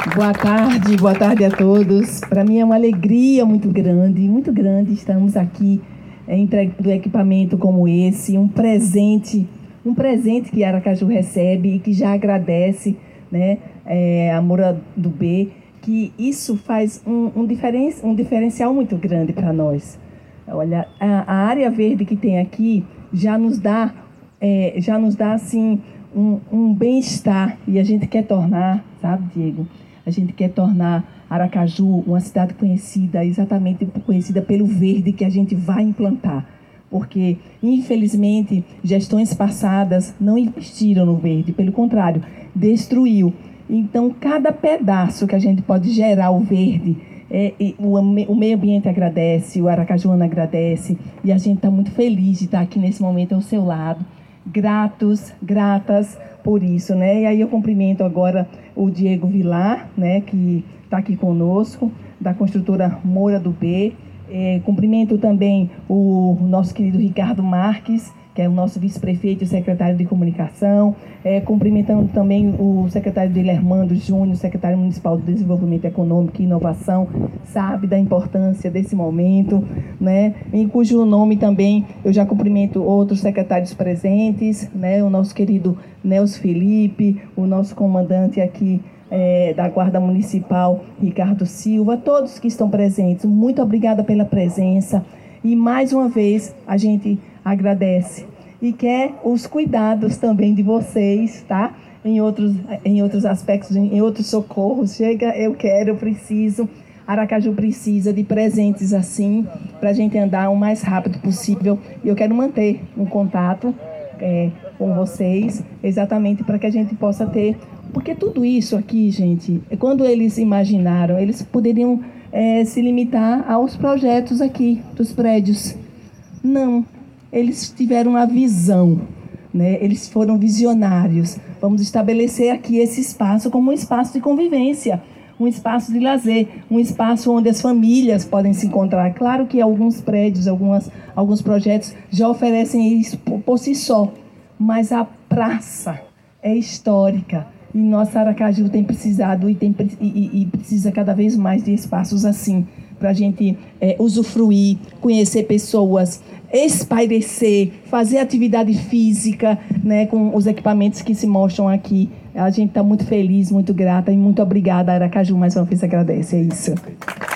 Boa tarde a todos. Para mim é uma alegria muito grande. Estamos aqui entregando equipamento como esse, um presente que Aracaju recebe e que já agradece, né, a Moura do B, que isso faz um diferencial muito grande para nós. Olha, a área verde que tem aqui já nos dá assim um bem-estar, e a gente quer tornar, sabe, Diego? A gente quer tornar Aracaju uma cidade conhecida, exatamente conhecida pelo verde que a gente vai implantar. Porque, infelizmente, gestões passadas não investiram no verde, pelo contrário, destruiu. Então, cada pedaço que a gente pode gerar o verde, o meio ambiente agradece, o aracajuano agradece, e a gente está muito feliz de estar aqui nesse momento ao seu lado. Gratas por isso, né? E aí eu cumprimento agora o Diego Vilar, né, que está aqui conosco, da construtora Moura do B. Cumprimento também o nosso querido Ricardo Marques, que é o nosso vice-prefeito e secretário de comunicação. Cumprimentando também o secretário Dilermando Júnior, secretário municipal de Desenvolvimento Econômico e Inovação, sabe da importância desse momento, né? Em cujo nome também eu já cumprimento outros secretários presentes, né? O nosso querido Nelson Felipe, o nosso comandante aqui da Guarda Municipal, Ricardo Silva, todos que estão presentes, muito obrigada pela presença. E mais uma vez a gente agradece e quer os cuidados também de vocês, tá? Em outros aspectos, em outros socorros. Chega, eu preciso. Aracaju precisa de presentes assim, para a gente andar o mais rápido possível. E eu quero manter um contato com vocês, exatamente para que a gente possa ter. Porque tudo isso aqui, gente, quando eles imaginaram, eles poderiam se limitar aos projetos aqui dos prédios. Não. Eles tiveram a visão, né? Eles foram visionários. Vamos estabelecer aqui esse espaço como um espaço de convivência, um espaço de lazer, um espaço onde as famílias podem se encontrar. Claro que alguns prédios, alguns projetos já oferecem isso por si só, mas a praça é histórica e nossa Aracaju tem precisado e precisa cada vez mais de espaços assim, para a gente usufruir, conhecer pessoas, espairecer, fazer atividade física, né, com os equipamentos que se mostram aqui. A gente está muito feliz, muito grata e muito obrigada. Aracaju mais uma vez agradece, é isso.